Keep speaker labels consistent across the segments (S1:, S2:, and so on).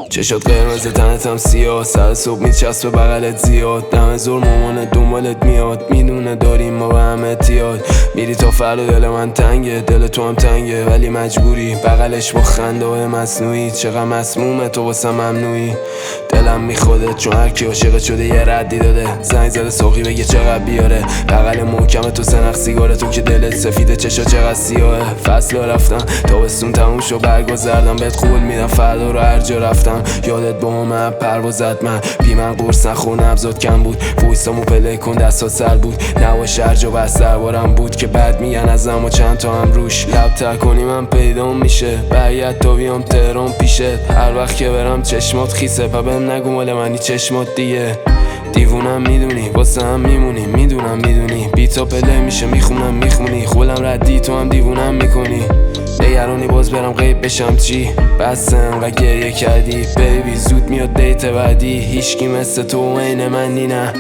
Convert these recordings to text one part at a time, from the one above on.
S1: چشات قرمز تنتم سیاه، سر صبح میچسبه بغلت زیاد. دم زور مامانت دنبالت میاد، میدونه داریم ما به هم احتیاج. میری تا فردا دل من تنگه، دل تو هم تنگه ولی مجبوری بغلش با خنده های مصنوعی. چقدر مسمومه تو واسه ممنوعی، دلم میخوده چون هرکی عاشقت شده یه ردی داده. زنگ زده ساقی بگه چقدر بیاره، بغل محکم تو سنخ سیگاره تو که دلت سفیده چشا چقدر سیاهه. فصل رفتن تابستون تموم شو برگا زردم، بهت قول میدم فردا رو هر جا رفتم یادت با من پروازت من بی من قرص نخور نبضات کم بود. وایسامو پله کن دستات سر بود، نواش هر جا بس دربارم بود که بعد میگن ازم و چند تا هم روش. لب تر کنی من پیدام میشه، برگرد تا بیام تهران پیشت. هر وقت که برم چشمات خیسه، پا بهم نگو مال منی چشمات دیگه. دیوونم میدونی واسه هم میمونی، میدونم میدونی بی تا پله میشه میخونم میخونی. خولم ردی تو هم دیوونم میکنی، نگرانی باز برم غیب بشم چی؟ بس انقدر گریه کردی بیبی، زود میاد دیت بعدی. هیچکی مثل تو عین منی نه.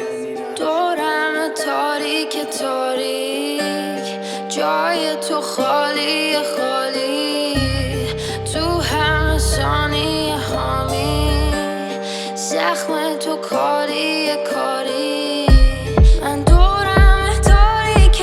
S2: دورم تاریک تاریک، جای تو خالی خالی، تو همه ثانیه هامی زخم تو کاری کاری. من دورم تاریک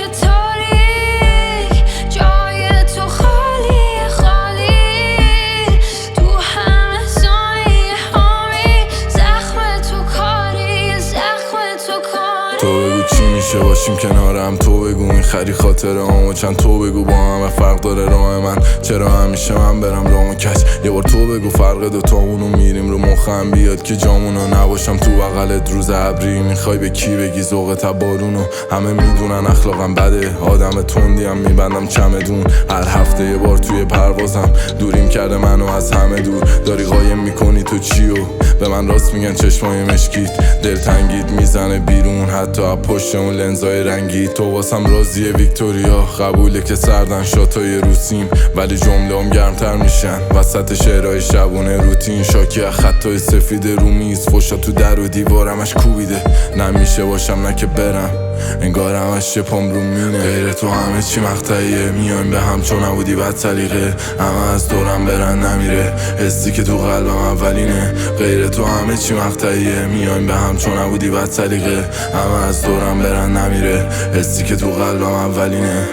S2: تاریک، جای تو خالی خالی، تو همه ثانیه هامی زخم تو کاری تو کاری.
S3: تو بگو چی میشه باشیم کنارم، تو بگو میخری خاطره همو چند، تو بگو با همه فرق داره راه من، چرا همیشه من برم رامو کج. یه بار تو بگو فرق دوتامونو میریم رو مخم بیاد که جامونو نباشم تو بغلت روز ابری. میخوای به کی بگی ذوقت بارونو، همه میدونن اخلاقم بده، آدم تندیم میبندم چمدون. هر هفته یه بار توی پروازم دوریم کرده منو از همه دور. داری قایم میکنی تو چیو، به من راست میگن چشمای مشکیت، دلتنگیت میزنه بیرون حتی از پشت اون لنزای رنگی. تو واسم راضیه ویکتوریا، قبوله که سردن شاتای روسیم ولی جمله هم گرمتر میشن وسط شعرهای شبونه روتین. شاکی از خطای سفید رو میز، فشا تو در و دیوارمش کوبیده. نمیشه باشم نه که برم، انگار همش پام رو مینه. غیر تو همه چی مقطعیه، میایم به هم چون نبودی بد سلیقه. همه از دورم برن نمیره، حسی که تو قلبم اولینه. غیر تو همه چی مقطعیه، میایم به هم چون نبودی بد سلیقه. همه از دورم برن نمیره، حسی که تو قلبم اولینه.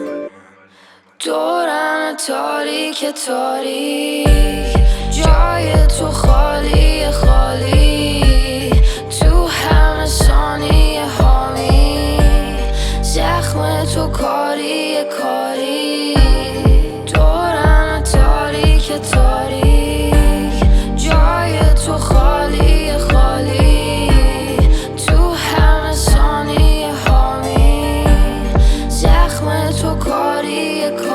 S2: دورم تاریک تاریک، جای تو خالی خالی، تو همه ثانیه هامی زخم تو کاری کاری. دورم تاریک تاریک، جای تو خالی خالی، تو همه ثانیه هامی زخم تو کاری کاری.